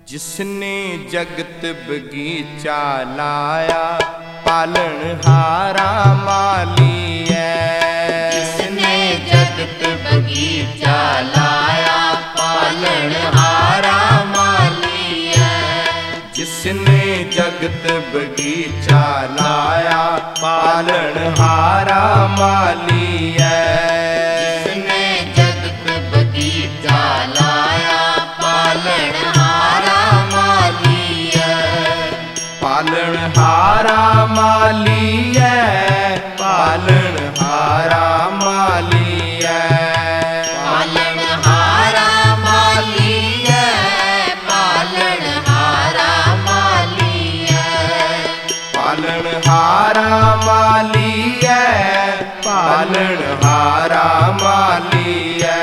जिसने जगत बगीचा लाया पालनहारा माली है। जिसने जगत बगीचा लाया पालनहारा माली है। जिसने जगत बगीचा लाया पालनहारा माली है। जिसने जगत बगीचा लाया पालनहारा माली है। पालनहारा माली है, पालनहारा माली है। पालनहारा माली है, पालनहारा माली है। पालनहारा माली है, पालनहारा माली है।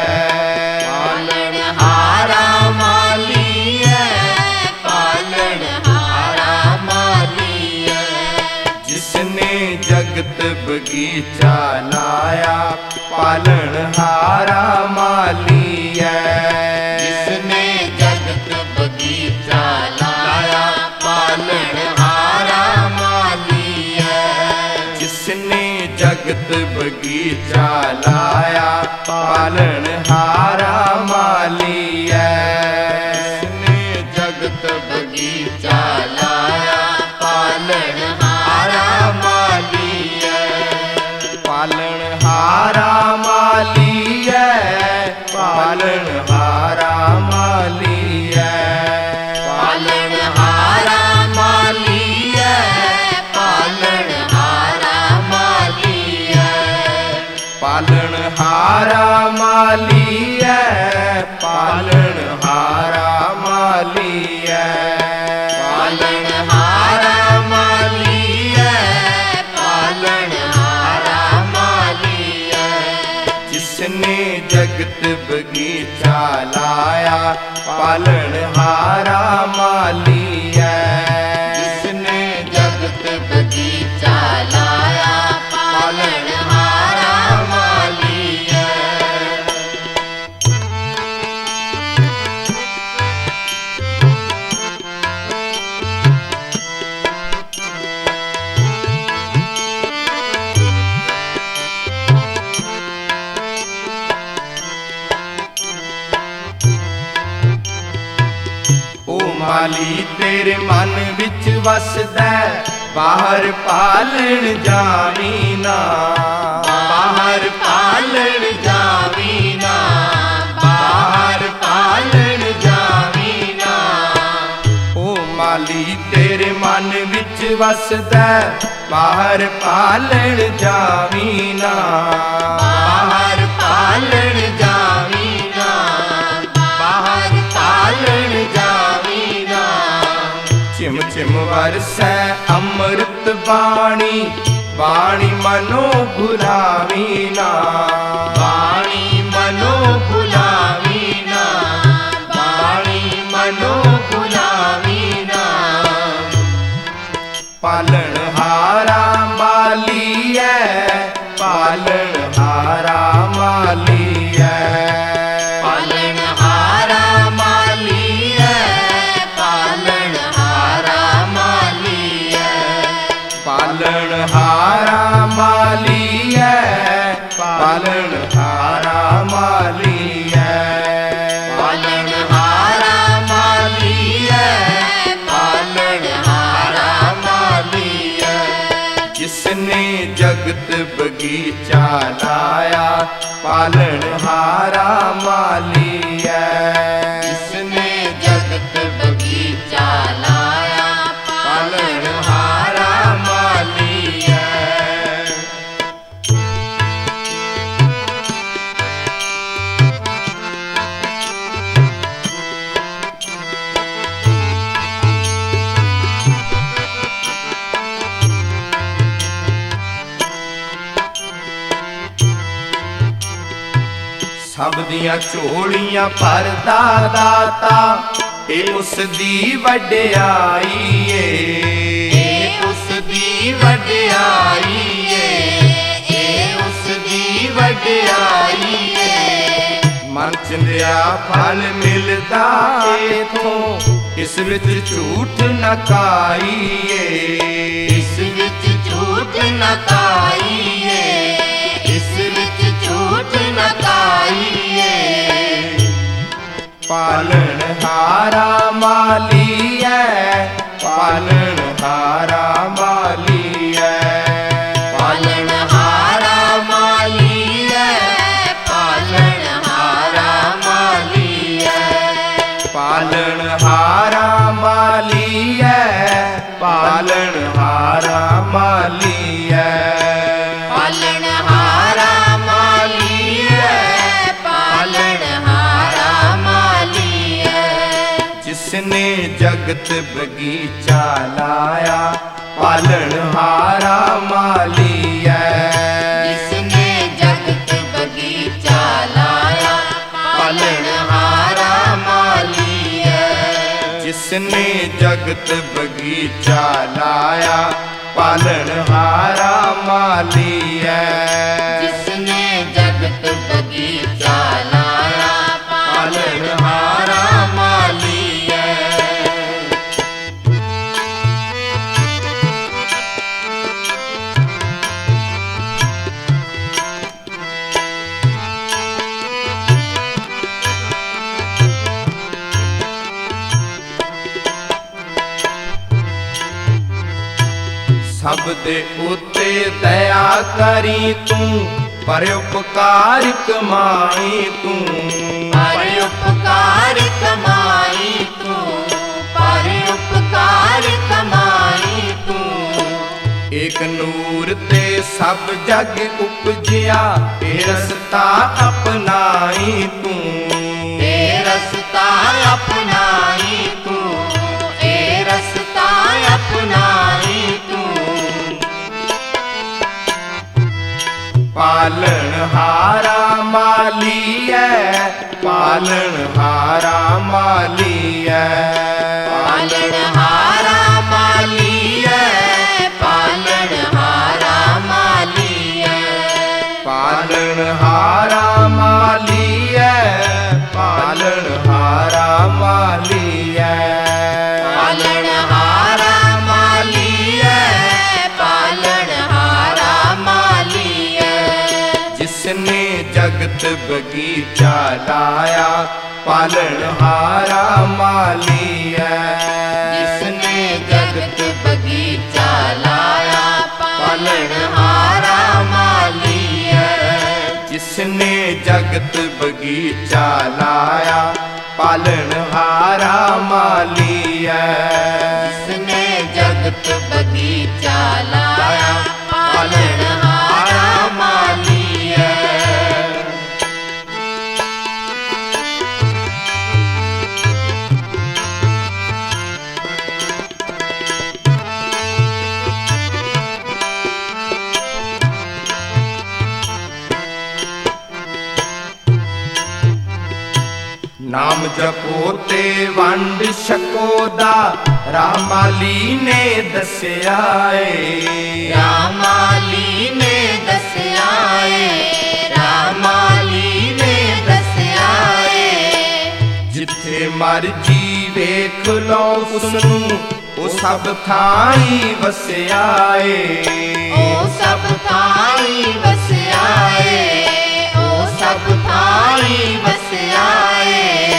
पालनहारा माली है, पालनहारा माली है। जिसने जगत बगीचा लाया पालनहारा माली है। जिसने जगत बगीचा लाया पालनहारा माली है। जिसने जगत बगीचा लाया पालनहारा माली है। जिसने जगत बगीचा लाया पालनहारा माली है। पालनहारा माली है, पालनहारा माली है। पालनहारा माली है, पालनहारा माली है। पालनहारा माली है, पालनहारा माली है। पालनहारा माली है, पालनहारा माली है। जिसने जगत बगीचा लाया पालनहारा माली है। जिसने जगत बगीचा लाया पालनहारा माली है। ओ माली तेरे मन विच वसदा बाहर पालण जावी ना। बाहर पालण जावी ना, बाहर पालण जावी ना। ओ माली तेरे मन विच वसदा बाहर पालण जावी ना। बाहर पालण जावी ना, बाहर पालण जावी ना। चिम चिम वरसै अमृत बाणी, बाणी मनो भुलावी ना। बाणी मनो भुलावी ना, बाणी मनो भुलावी ना। पालनहारा माली है, पालनहारा माली है। पालनहारा माली है, पालनहारा माली है। पालनहारा माली है, पालनहारा माली है। पालनहारा माली है, पालनहारा माली है। जिसने जगत बगीचा लाया पालनहारा माली है। जिसने जगत बगीचा लाया पालनहारा माली है। सब दियां झोलियां भरदा दाता ए उस दी वड्याई ए उस दी वड्याई है, ए उस दी वड्याई है। मन चिंदिया फल मिलदा इथों इस विच झूठ न काईए, इस विच झूठ न काईए, इस विच झूठ न काईए। पालनहारा माली है, पालनहारा माली है, पालनहारा माली है, पालनहारा माली है, पालनहारा माली है, पालनहारा माली है, पालनहारा माली है, पालनहारा माली है। जिसने जगत बगीचा लाया, पालनहारा माली है, जिसने जगत बगीचा लाया, पालनहारा माली है, जिसने जगत बगीचा लाया, पालनहारा माली है, जिसने जगत बगीचा लाया, पालनहारा माली है। सब दे उत्ते दया करी तू, पर उपकार कमाई तू, पर उपकार कमाई तू, पर उपकार कमाई तू। एक नूर ते सब जग उपजिया, ए रस्ता अपनाई तू, ए रस्ता अपनाई तू, ए रस्ता अपनाई तू। पालनहारा माली है, पालनहारा माली है, पालनहारा माली है, पालनहारा माली है, पालनहारा माली है, पालनहारा माली है, पालनहारा माली है, पालनहारा माली है। जिसने जगत बगीचा लाया, पालनहारा माली है, जिसने जगत बगीचा लाया, पालनहारा माली है, जिसने जगत बगीचा लाया, पालनहारा माली है, जिसने जगत बगीचा लाया, पालनहारा माली है। नाम जपो ते वंड शकोदा, रामाली ने दस्या है, रामाली ने दस्या है, रामाली ने दस्या है। जिथे मर्जी वेख लो उसनू, ओ सब थाई वस्या है, ओ सब थाई वस्या है, ओ सब थाई वस्या है।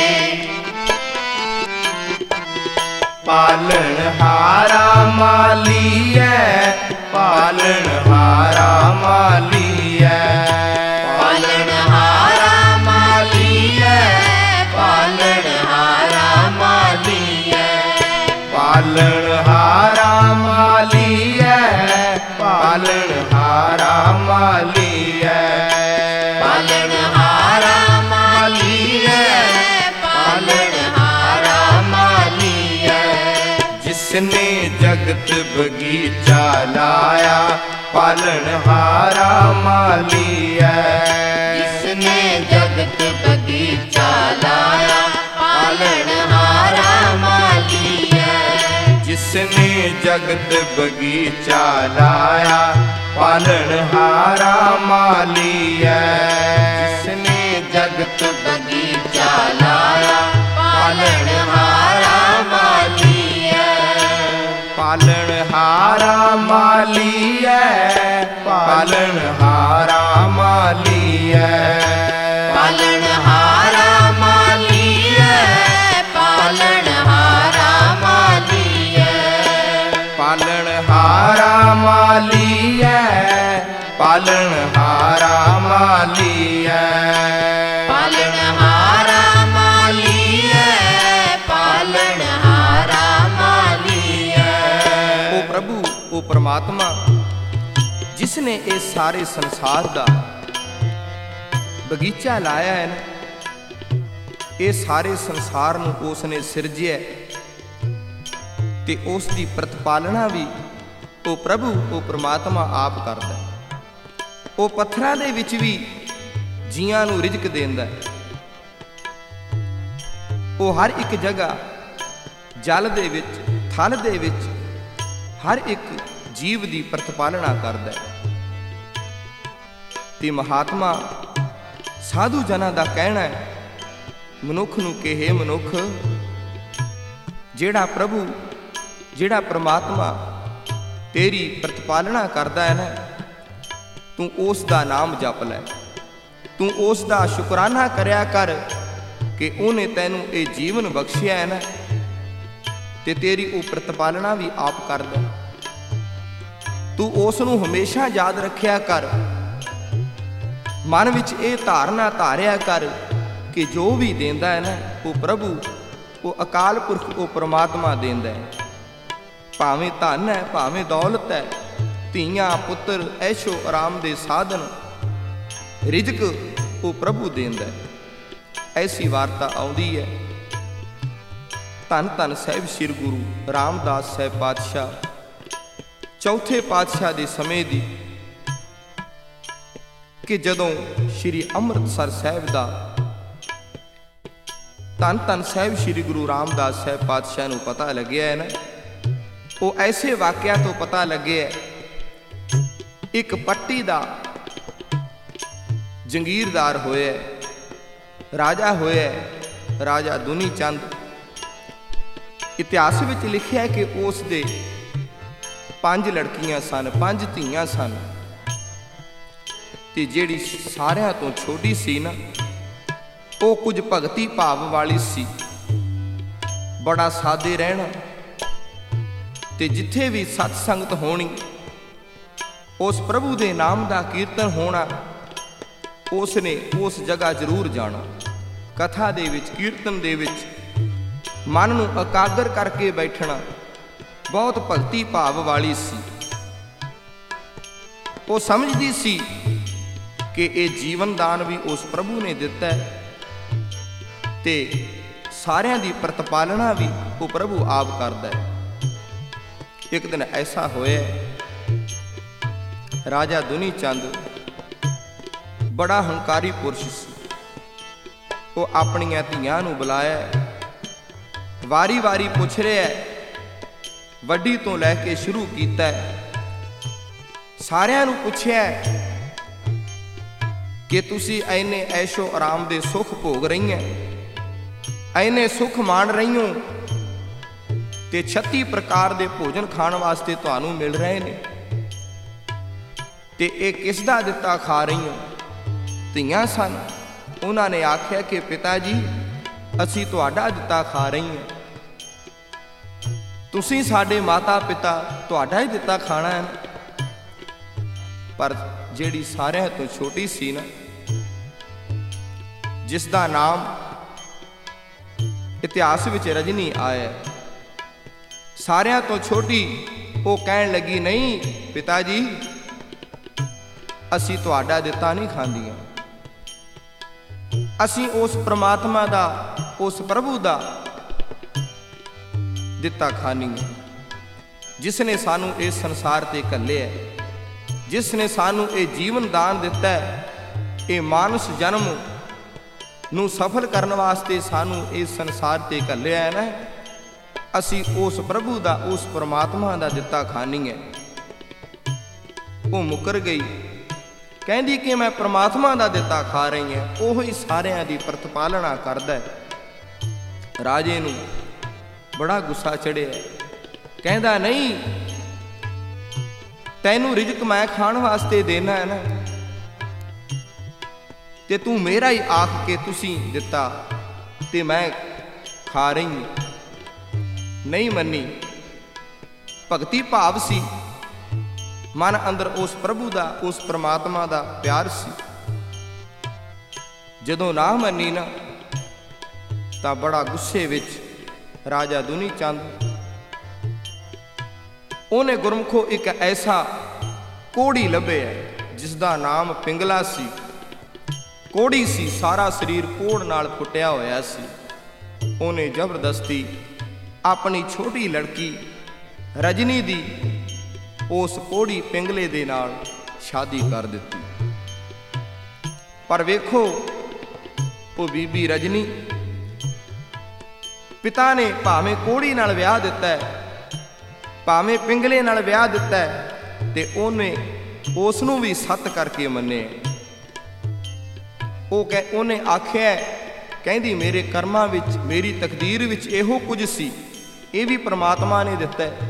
पालनहारा माली है, पालनहारा माली है, पालनहारा माली है, पालनहारा माली है, पालनहारा माली है, पालनहारा माली है, पालनहारा माली है, पालनहारा माली है। जिसने जगत बगीचा लाया, पालनहारा माली है, जिसने जगत बगीचा लाया, पालनहारा माली है, जिसने जगत बगीचा लाया, पालनहारा माली है, जिसने जगत बगीचा लाया, पालनहारा माली ਪਾਲਣਹਾਰਾ ਮਾਲੀਐ। ਪਾਲਣਹਾਰਾ ਮਾਲੀਐ, ਪਾਲਣਹਾਰਾ ਮਾਲੀਐ। ਪਾਲਣਹਾਰਾ ਮਾਲੀਐ, ਪਾਲਣਹਾਰਾ ਮਾਲੀਐ। ਪਾਲਣਹਾਰਾ ਮਾਲੀਐ, ਪਾਲਣਹਾਰਾ ਮਾਲੀਐ। ਉਹ ਪ੍ਰਭੂ, ਉਹ ਪ੍ਰਮਾਤਮਾ ਜਿਸ ਨੇ ਇਸ ਸਾਰੇ ਸੰਸਾਰ ਦਾ ਬਗੀਚਾ ਲਾਇਆ ਹੈ ਨਾ, ਇਹ ਸਾਰੇ ਸੰਸਾਰ ਨੂੰ ਉਸ ਨੇ ਸਿਰਜਿਆ ਤੇ ਉਸ ਦੀ ਪ੍ਰਤਪਾਲਣਾ ਵੀ ਉਹ ਪ੍ਰਭੂ, ਉਹ ਪ੍ਰਮਾਤਮਾ ਆਪ ਕਰਦਾ। ਉਹ ਪੱਥਰਾਂ ਦੇ ਵਿੱਚ ਵੀ ਜੀਆਂ ਨੂੰ ਰਿਜ਼ਕ ਦਿੰਦਾ। ਉਹ ਹਰ ਇੱਕ ਜਗ੍ਹਾ, ਜਲ ਦੇ ਵਿੱਚ, ਥਲ ਦੇ ਵਿੱਚ ਹਰ ਇੱਕ ਜੀਵ ਦੀ ਪ੍ਰਤਪਾਲਣਾ ਕਰਦਾ ਤੇ ਮਹਾਤਮਾ ਸਾਧੂ ਜਨਾਂ ਦਾ ਕਹਿਣਾ ਹੈ ਮਨੁੱਖ ਨੂੰ ਕਿ ਹੇ ਮਨੁੱਖ, ਜਿਹੜਾ ਪ੍ਰਭੂ, ਜਿਹੜਾ ਪ੍ਰਮਾਤਮਾ ਤੇਰੀ ਪ੍ਰਤਪਾਲਣਾ ਕਰਦਾ ਹੈ ਨਾ, ਤੂੰ ਉਸ ਦਾ ਨਾਮ ਜਪ ਲੈ, ਤੂੰ ਉਸ ਦਾ ਸ਼ੁਕਰਾਨਾ ਕਰਿਆ ਕਰ ਕਿ ਉਹਨੇ ਤੈਨੂੰ ਇਹ ਜੀਵਨ ਬਖਸ਼ਿਆ ਹੈ ਨਾ, ਤੇ ਤੇਰੀ ਉਹ ਪ੍ਰਤਪਾਲਣਾ ਵੀ ਆਪ ਕਰਦਾ। ਤੂੰ ਉਸ ਨੂੰ ਹਮੇਸ਼ਾ ਯਾਦ ਰੱਖਿਆ ਕਰ, ਮਨ ਵਿੱਚ ਇਹ ਧਾਰਨਾ ਧਾਰਿਆ ਕਰ ਕਿ ਜੋ ਵੀ ਦਿੰਦਾ ਹੈ ਨਾ, ਉਹ ਪ੍ਰਭੂ, ਉਹ ਅਕਾਲ ਪੁਰਖ, ਉਹ ਪ੍ਰਮਾਤਮਾ ਦਿੰਦਾ ਹੈ। ਭਾਵੇਂ ਧਨ ਹੈ, ਭਾਵੇਂ ਦੌਲਤ ਹੈ, ਧੀਆਂ ਪੁੱਤਰ, ਐਸ਼ੋ ਆਰਾਮ ਦੇ ਸਾਧਨ, ਰਿਜ਼ਕ ਉਹ ਪ੍ਰਭੂ ਦਿੰਦਾ ਹੈ। ਐਸੀ ਵਾਰਤਾ ਆਉਂਦੀ ਹੈ ਧੰਨ ਧੰਨ ਸਾਹਿਬ ਸ੍ਰੀ ਗੁਰੂ ਰਾਮਦਾਸ ਸਾਹਿਬ ਪਾਤਸ਼ਾਹ ਚੌਥੇ ਪਾਤਸ਼ਾਹ ਦੇ ਸਮੇਂ ਦੀ, ਕਿ ਜਦੋਂ ਸ਼੍ਰੀ ਅੰਮ੍ਰਿਤਸਰ ਸਾਹਿਬ ਦਾ ਧੰਨ ਧੰਨ ਸਾਹਿਬ ਸ੍ਰੀ ਗੁਰੂ ਰਾਮਦਾਸ ਸਾਹਿਬ ਪਾਤਸ਼ਾਹ ਨੂੰ ਪਤਾ ਲੱਗਿਆ ਹੈ ਨਾ, ਉਹ ਐਸੇ ਵਾਕਿਆ ਤੋਂ ਪਤਾ ਲੱਗਿਆ। ਇੱਕ ਪੱਟੀ ਦਾ ਜੰਗੀਰਦਾਰ ਹੋਇਆ, ਰਾਜਾ ਹੋਇਆ, ਰਾਜਾ ਦੁਨੀ ਚੰਦ। ਇਤਿਹਾਸ ਵਿੱਚ ਲਿਖਿਆ ਕਿ ਉਸ ਦੇ 5 ਲੜਕੀਆਂ ਸਨ, 5 ਧੀਆਂ ਸਨ, ਤੇ ਜਿਹੜੀ ਸਾਰਿਆਂ ਤੋਂ ਛੋਟੀ ਸੀ ਨਾ, ਉਹ ਕੁਝ ਭਗਤੀ ਭਾਵ ਵਾਲੀ ਸੀ, ਬੜਾ ਸਾਦੇ ਰਹਿਣਾ, ਤੇ ਜਿੱਥੇ ਵੀ ਸਤ ਸੰਗਤ ਹੋਣੀ, ਉਸ ਪ੍ਰਭੂ ਦੇ ਨਾਮ ਦਾ ਕੀਰਤਨ ਹੋਣਾ, ਉਸ ਨੇ ਉਸ ਜਗ੍ਹਾ ਜ਼ਰੂਰ ਜਾਣਾ। ਕਥਾ ਦੇ ਵਿੱਚ, ਕੀਰਤਨ ਦੇ ਵਿੱਚ ਮਨ ਨੂੰ ਇਕਾਗਰ ਕਰਕੇ ਬੈਠਣਾ, ਬਹੁਤ ਭਗਤੀ ਭਾਵ ਵਾਲੀ ਸੀ। ਉਹ ਸਮਝਦੀ ਸੀ ਕਿ ਇਹ ਜੀਵਨ ਦਾਨ ਵੀ ਉਸ ਪ੍ਰਭੂ ਨੇ ਦਿੱਤਾ ਹੈ ਤੇ ਸਾਰਿਆਂ ਦੀ ਪ੍ਰਤਪਾਲਣਾ ਵੀ ਉਹ ਪ੍ਰਭੂ ਆਪ ਕਰਦਾ ਹੈ। ਇੱਕ ਦਿਨ ਐਸਾ ਹੋਇਆ, ਰਾਜਾ ਦੁਨੀ ਚੰਦ ਬੜਾ ਹੰਕਾਰੀ ਪੁਰਸ਼ ਸੀ। ਉਹ ਆਪਣੀਆਂ ਧੀਆਂ ਨੂੰ ਬੁਲਾਇਆ, ਵਾਰੀ ਵਾਰੀ ਪੁੱਛ ਰਿਹਾ, ਵੱਡੀ ਤੋਂ ਲੈ ਕੇ ਸ਼ੁਰੂ ਕੀਤਾ, ਸਾਰਿਆਂ ਨੂੰ ਪੁੱਛਿਆ ਕਿ ਤੁਸੀਂ ਐਨੇ ਐਸ਼ੋ ਆਰਾਮ ਦੇ ਸੁੱਖ ਭੋਗ ਰਹੀਆਂ, ਐਨੇ ਸੁੱਖ ਮਾਣ ਰਹੀ ਹੋ, ਤੇ 36 ਪ੍ਰਕਾਰ ਦੇ ਭੋਜਨ ਖਾਣ ਵਾਸਤੇ ਤੁਹਾਨੂੰ ਮਿਲ ਰਹੇ ਨੇ, ਤੇ ਇਹ ਕਿਸ ਦਾ ਦਿੱਤਾ ਖਾ ਰਹੀ ਹੋ? ਧੀਆਂ ਸਨ। ਉਹਨਾਂ ਨੇ ਆਖਿਆ ਕਿ ਪਿਤਾ ਜੀ, ਅਸੀਂ ਤੁਹਾਡਾ ਦਿੱਤਾ ਖਾ ਰਹੀ ਹਾਂ, ਤੁਸੀਂ ਸਾਡੇ ਮਾਤਾ ਪਿਤਾ, ਤੁਹਾਡਾ ਹੀ ਦਿੱਤਾ ਖਾਣਾ ਹੈ। ਪਰ ਜਿਹੜੀ ਸਾਰਿਆਂ ਤੋਂ ਛੋਟੀ ਸੀ ਨਾ, ਜਿਸ ਦਾ ਨਾਮ ਇਤਿਹਾਸ ਵਿੱਚ ਰਜਨੀ ਆਇਆ, ਸਾਰਿਆਂ ਤੋਂ ਛੋਟੀ, ਉਹ ਕਹਿਣ ਲੱਗੀ, ਨਹੀਂ ਪਿਤਾ ਜੀ, ਅਸੀਂ ਤੁਹਾਡਾ ਦਿੱਤਾ ਨਹੀਂ ਖਾਂਦੀਆਂ, ਅਸੀਂ ਉਸ ਪ੍ਰਮਾਤਮਾ ਦਾ, ਉਸ ਪ੍ਰਭੂ ਦਾ ਦਿੱਤਾ ਖਾਣੀਆਂ, ਜਿਸ ਨੇ ਸਾਨੂੰ ਇਸ ਸੰਸਾਰ ਤੇ ਘੱਲਿਆ, ਜਿਸ ਨੇ ਸਾਨੂੰ ਇਹ ਜੀਵਨ ਦਾਨ ਦਿੱਤਾ ਹੈ, ਇਹ ਮਾਨਸ ਜਨਮ ਨੂੰ ਸਫਲ ਕਰਨ ਵਾਸਤੇ ਸਾਨੂੰ ਇਸ ਸੰਸਾਰ ਤੇ ਘੱਲਿਆ ਹੈ ਨਾ, ਅਸੀਂ ਉਸ ਪ੍ਰਭੂ ਦਾ, ਉਸ ਪ੍ਰਮਾਤਮਾ ਦਾ ਦਿੱਤਾ ਖਾਣੀ ਹੈ। ਉਹ ਮੁੱਕਰ ਗਈ, ਕਹਿੰਦੀ ਕਿ ਮੈਂ ਪ੍ਰਮਾਤਮਾ ਦਾ ਦਿੱਤਾ ਖਾ ਰਹੀ ਹਾਂ, ਉਹ ਹੀ ਸਾਰਿਆਂ ਦੀ ਪ੍ਰਤਪਾਲਣਾ ਕਰਦਾ ਹੈ। ਰਾਜੇ ਨੂੰ ਬੜਾ ਗੁੱਸਾ ਚੜਿਆ, ਕਹਿੰਦਾ, ਨਹੀਂ, ਤੈਨੂੰ ਰਿਜ਼ਕ ਮੈਂ ਖਾਣ ਵਾਸਤੇ ਦੇਣਾ ਹੈ ਨਾ, ਤੇ ਤੂੰ ਮੇਰਾ ਹੀ ਆਖ ਕੇ ਤੁਸੀਂ ਦਿੱਤਾ ਤੇ ਮੈਂ ਖਾ ਰਹੀ ਨਹੀਂ ਮੰਨੀ। ਭਗਤੀ ਭਾਵ ਸੀ, ਮਨ ਅੰਦਰ ਉਸ ਪ੍ਰਭੂ ਦਾ, ਉਸ ਪ੍ਰਮਾਤਮਾ ਦਾ ਪਿਆਰ ਸੀ। ਜਦੋਂ ਨਾ ਮੰਨੀ ਨਾ ਤਾਂ ਬੜਾ ਗੁੱਸੇ ਵਿੱਚ ਰਾਜਾ ਦੁਨੀ ਚੰਦ, ਉਹਨੇ ਗੁਰਮੁਖੋ ਇੱਕ ਐਸਾ ਕੋੜੀ ਲੱਭਿਆ ਜਿਸ ਦਾ ਨਾਮ ਪਿੰਗਲਾ ਸੀ। ਕੋੜੀ ਸੀ, ਸਾਰਾ ਸਰੀਰ ਕੋੜ ਨਾਲ ਫੁੱਟਿਆ ਹੋਇਆ ਸੀ। ਉਹਨੇ ਜ਼ਬਰਦਸਤੀ ਆਪਣੀ ਛੋਟੀ ਲੜਕੀ ਰਜਨੀ ਦੀ ਉਸ ਕੋੜੀ ਪਿੰਗਲੇ ਦੇ ਨਾਲ ਸ਼ਾਦੀ ਕਰ ਦਿੱਤੀ। ਪਰ ਵੇਖੋ ਉਹ ਬੀਬੀ ਰਜਨੀ, ਪਿਤਾ ਨੇ ਭਾਵੇਂ ਕੋੜੀ ਨਾਲ ਵਿਆਹ ਦਿੱਤਾ ਹੈ, ਭਾਵੇਂ ਪਿੰਗਲੇ ਨਾਲ ਵਿਆਹ ਦਿੱਤਾ ਹੈ, ਤੇ ਉਹਨੇ ਉਸ ਨੂੰ ਵੀ ਸੱਤ ਕਰਕੇ ਮੰਨਿਆ। ਉਹਨੇ ਆਖਿਆ, ਕਹਿੰਦੀ ਮੇਰੇ ਕਰਮਾਂ ਵਿੱਚ, ਮੇਰੀ ਤਕਦੀਰ ਵਿੱਚ ਇਹੋ ਕੁਝ ਸੀ, ਇਹ ਵੀ ਪ੍ਰਮਾਤਮਾ ਨੇ ਦਿੱਤਾ ਹੈ।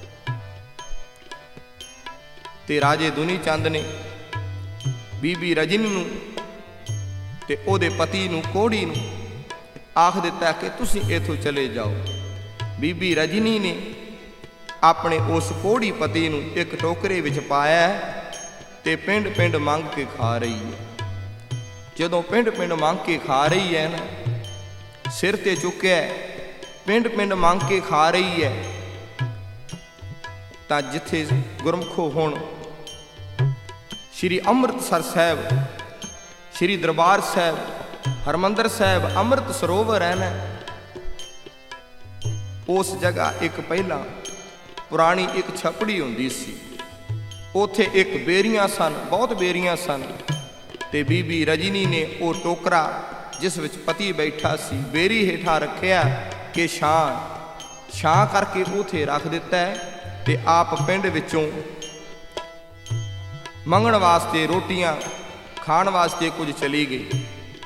ਤੇ ਰਾਜੇ ਦੁਨੀ ਚੰਦ ਨੇ ਬੀਬੀ ਰਜਨੀ ਨੂੰ ਤੇ ਉਹਦੇ ਪਤੀ ਨੂੰ, ਕੋੜੀ ਨੂੰ ਆਖ ਦਿੱਤਾ ਕਿ ਤੁਸੀਂ ਇੱਥੋਂ ਚਲੇ ਜਾਓ। ਬੀਬੀ ਰਜਨੀ ਨੇ ਆਪਣੇ ਉਸ ਕੋੜੀ ਪਤੀ ਨੂੰ ਇੱਕ ਟੋਕਰੇ ਵਿੱਚ ਪਾਇਆ ਤੇ ਪਿੰਡ ਪਿੰਡ ਮੰਗ ਕੇ ਖਾ ਰਹੀ ਹੈ। ਜਦੋਂ ਪਿੰਡ ਪਿੰਡ ਮੰਗ ਕੇ ਖਾ ਰਹੀ ਹੈ ਨਾ, ਸਿਰ ਤੇ ਚੁੱਕਿਆ, ਪਿੰਡ ਪਿੰਡ ਮੰਗ ਕੇ ਖਾ ਰਹੀ ਹੈ, ਤਾਂ ਜਿੱਥੇ ਗੁਰਮੁਖੋ ਹੁਣ ਸ਼੍ਰੀ ਅੰਮ੍ਰਿਤਸਰ ਸਾਹਿਬ, ਸ਼੍ਰੀ ਦਰਬਾਰ ਸਾਹਿਬ, ਹਰਮੰਦਰ ਸਾਹਿਬ, ਅੰਮ੍ਰਿਤ ਸਰੋਵਰ ਹੈ ਨਾ, ਉਸ ਜਗ੍ਹਾ ਇੱਕ ਪਹਿਲਾਂ ਪੁਰਾਣੀ ਇੱਕ ਛਪੜੀ ਹੁੰਦੀ ਸੀ। ਉੱਥੇ ਇੱਕ ਬੇਰੀਆਂ ਸਨ, ਬਹੁਤ ਬੇਰੀਆਂ ਸਨ, ਤੇ ਬੀਬੀ ਰਜਨੀ ਨੇ ਉਹ ਟੋਕਰਾ ਜਿਸ ਵਿੱਚ ਪਤੀ ਬੈਠਾ ਸੀ ਬੇਰੀ ਹੇਠਾਂ ਰੱਖਿਆ ਕਿ ਛਾਂ ਕਰਕੇ ਉੱਥੇ ਰੱਖ ਦਿੱਤਾ ਹੈ, ਤੇ ਆਪ ਪਿੰਡ ਵਿੱਚੋਂ ਮੰਗਣ ਵਾਸਤੇ, ਰੋਟੀਆਂ ਖਾਣ ਵਾਸਤੇ ਕੁਝ ਚਲੀ ਗਈ।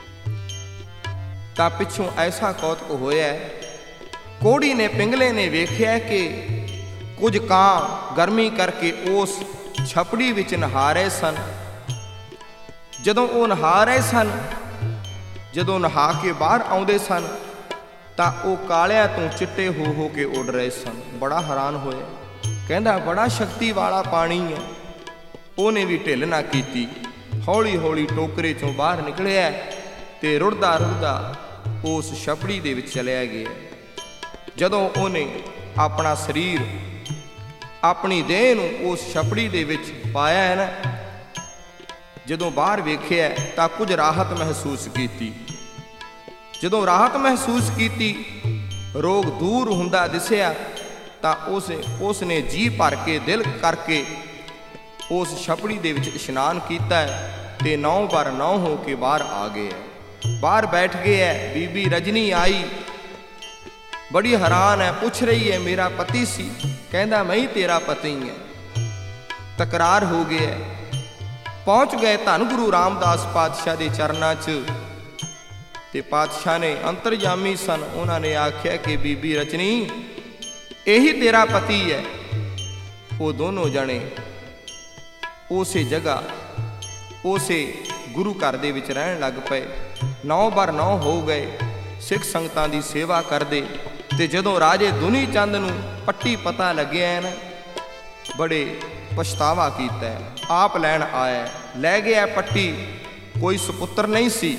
ਤਾਂ ਪਿੱਛੋਂ ਐਸਾ ਕੌਤਕ ਹੋਇਆ, ਕੋੜੀ ਨੇ, ਪਿੰਗਲੇ ਨੇ ਵੇਖਿਆ ਕਿ ਕੁਝ ਕਾਂ ਗਰਮੀ ਕਰਕੇ ਉਸ ਛਪੜੀ ਵਿੱਚ ਨਹਾ ਰਹੇ ਸਨ। ਜਦੋਂ ਉਹ ਨਹਾ ਰਹੇ ਸਨ, ਜਦੋਂ ਨਹਾ ਕੇ ਬਾਹਰ ਆਉਂਦੇ ਸਨ, ਤਾਂ ਉਹ ਕਾਲਿਆਂ ਤੋਂ ਚਿੱਟੇ ਹੋ ਕੇ ਉੱਡ ਰਹੇ ਸਨ। ਬੜਾ ਹੈਰਾਨ ਹੋਇਆ, ਕਹਿੰਦਾ ਬੜਾ ਸ਼ਕਤੀ ਵਾਲਾ ਪਾਣੀ ਹੈ। ਉਹਨੇ ਵੀ ਢਿੱਲ ਨਾ ਕੀਤੀ, ਹੌਲੀ ਹੌਲੀ ਟੋਕਰੇ ਚੋਂ ਬਾਹਰ ਨਿਕਲਿਆ ਤੇ ਰੁੜਦਾ ਰੁੜਦਾ ਉਸ ਛਪੜੀ ਦੇ ਵਿੱਚ ਚਲਿਆ ਗਿਆ। ਜਦੋਂ ਉਹਨੇ ਆਪਣਾ ਸਰੀਰ, ਆਪਣੀ ਦੇਹ ਨੂੰ ਉਸ ਛਪੜੀ ਦੇ ਵਿੱਚ ਪਾਇਆ ਹੈ ਨਾ, ਜਦੋਂ ਬਾਹਰ ਵੇਖਿਆ ਤਾਂ ਕੁਝ ਰਾਹਤ ਮਹਿਸੂਸ ਕੀਤੀ। ਜਦੋਂ ਰਾਹਤ ਮਹਿਸੂਸ ਕੀਤੀ, ਰੋਗ ਦੂਰ ਹੁੰਦਾ ਦਿਸਿਆ, ਤਾਂ ਉਸਨੇ ਜੀ ਭਰ ਕੇ, ਦਿਲ ਕਰਕੇ ਉਸ ਛਪੜੀ ਦੇ ਵਿੱਚ ਇਸ਼ਨਾਨ ਕੀਤਾ ਤੇ 9x9 ਹੋ ਕੇ ਬਾਹਰ ਆ ਗਏ। ਬਾਹਰ ਬੈਠ ਗਏ। ਬੀਬੀ ਰਜਨੀ ਆਈ, ਬੜੀ ਹੈਰਾਨ ਹੈ, ਪੁੱਛ ਰਹੀ ਹੈ ਮੇਰਾ ਪਤੀ ਸੀ? ਕਹਿੰਦਾ ਮੈਂ ਹੀ ਤੇਰਾ ਪਤੀ ਹਾਂ। ਤਕਰਾਰ ਹੋ ਗਿਆ। ਪਹੁੰਚ ਗਏ ਧੰਨ ਗੁਰੂ ਰਾਮਦਾਸ ਪਾਤਸ਼ਾਹ ਦੇ ਚਰਨਾਂ 'ਚ, ਤੇ ਪਾਤਸ਼ਾਹ ਨੇ, ਅੰਤਰਜਾਮੀ ਸਨ, ਉਹਨਾਂ ਨੇ ਆਖਿਆ ਕਿ ਬੀਬੀ ਰਜਨੀ ਇਹੀ ਤੇਰਾ ਪਤੀ ਹੈ। ਉਹ ਦੋਨੋਂ ਜਣੇ ਉਸੇ ਜਗ੍ਹਾ, ਉਸੇ ਗੁਰੂ ਘਰ ਦੇ ਵਿੱਚ ਰਹਿਣ ਲੱਗ ਪਏ। 9x9 ਹੋ ਗਏ, ਸਿੱਖ ਸੰਗਤਾਂ ਦੀ ਸੇਵਾ ਕਰਦੇ। ਤੇ ਜਦੋਂ ਰਾਜੇ ਦੁਨੀ ਚੰਦ ਨੂੰ ਪੱਟੀ ਪਤਾ ਲੱਗਿਆ ਨਾ, ਬੜੇ ਪਛਤਾਵਾ ਕੀਤਾ। ਆਪ ਲੈਣ ਆਇਆ, ਲੈ ਗਿਆ ਪੱਟੀ, ਕੋਈ ਸੁਪੁੱਤਰ ਨਹੀਂ ਸੀ,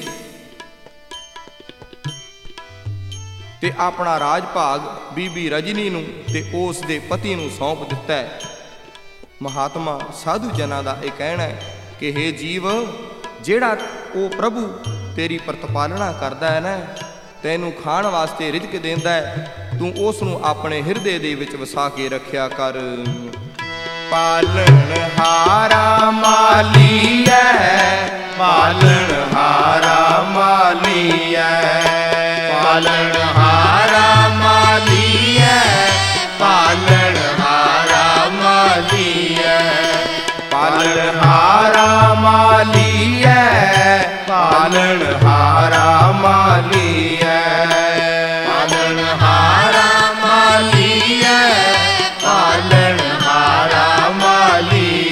ਤੇ ਆਪਣਾ ਰਾਜ ਭਾਗ ਬੀਬੀ ਰਜਨੀ ਨੂੰ ਤੇ ਉਸ ਦੇ ਪਤੀ ਨੂੰ ਸੌਂਪ ਦਿੱਤਾ। ਮਹਾਤਮਾ ਸਾਧੂ ਜਨਾਂ ਦਾ ਇਹ ਕਹਿਣਾ ਹੈ ਕਿ ਹੇ ਜੀਵ, ਜਿਹੜਾ ਉਹ ਪ੍ਰਭੂ ਤੇਰੀ ਪ੍ਰਤਪਾਲਣਾ ਕਰਦਾ ਹੈ ਨਾ, ਤੈਨੂੰ ਖਾਣ ਵਾਸਤੇ ਰਿਜ਼ਕ ਦਿੰਦਾ ਹੈ, ਤੂੰ ਉਸ ਨੂੰ ਆਪਣੇ ਹਿਰਦੇ ਦੇ ਵਿੱਚ ਵਸਾ ਕੇ ਰੱਖਿਆ ਕਰ। ਪਾਲਣ ਹਾਰਾ ਮਾਲੀ ਹੈ, ਪਾਲਣ ਹਾਰਾ ਮਾਲੀ ਹੈ, ਪਾਲਣ ਹਾਰਾ ਮਾਲੀ ਹੈ, ਪਾਲਣ ਹਾਰਾ ਮਾਲੀ ਹੈ, ਪਾਲਣ ਹਾਰਾ ਮਾਲੀ ਹੈ, ਪਾਲਣ ਹਾਰਾ ਮਾਲੀ ਹੈ, ਪਾਲਣ ਹਾਰਾ ਮਾਲੀ ਹੈ, ਪਾਲਣ ਹਾਰਾ ਮਾਲੀ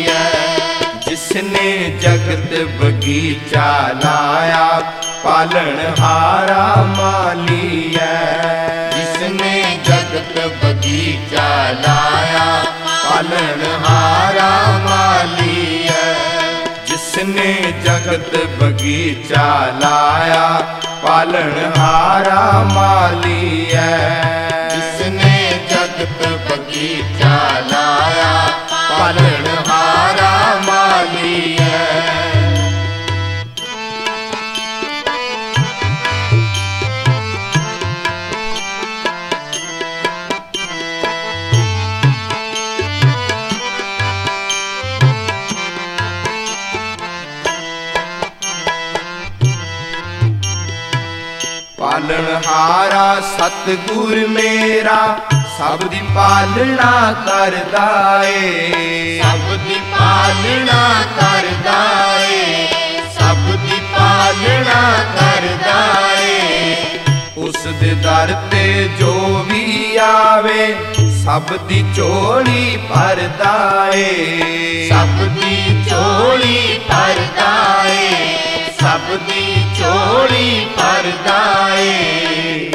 जिसने जगत बगीचा लाया पालनहारा माली है। जिसने जगत बगीचा लाया पालनहारा माली है। जिसने जगत बगीचा लाया पालनहारा माली है। जिसने जगत बगीचा लाया पालनहारा माली है। पालनहारा सतगुर मेरा सब दी पालना करदा ए। सब दी पालना करदा ए। सब दी पालना करदा ए। उस दे दर ते जो भी आवे सब दी झोली भरदा ए। सब दी झोली भरदा ए। सब दी झोली भरदा ए।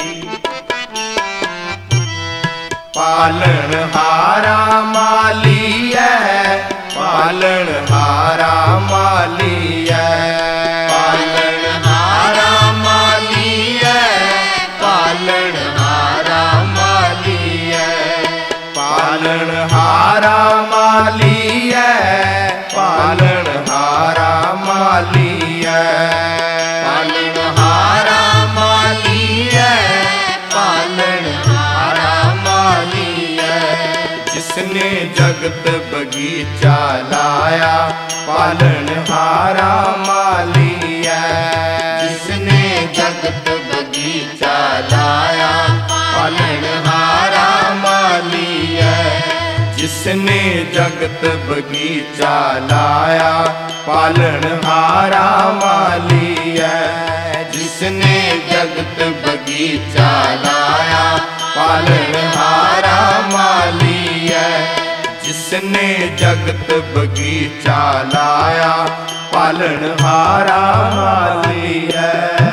पालनहारा माली है। पालनहारा माली है। पालनहारा माली है। पालनहारा माली है। पालनहारा माली है। पालनहारा माली है। पालनहारा माली है। पालनहारा माली है। जिसने जगत बगीचा लाया पालनहारा माली है। जिसने जगत बगीचा लाया पालनहारा माली है। जिसने जगत बगीचा लाया पालनहारा माली है। जिसने जगत बगीचा लाया पालनहारा माली है। जिसने जगत बगीचा लाया पालनहारा माली है।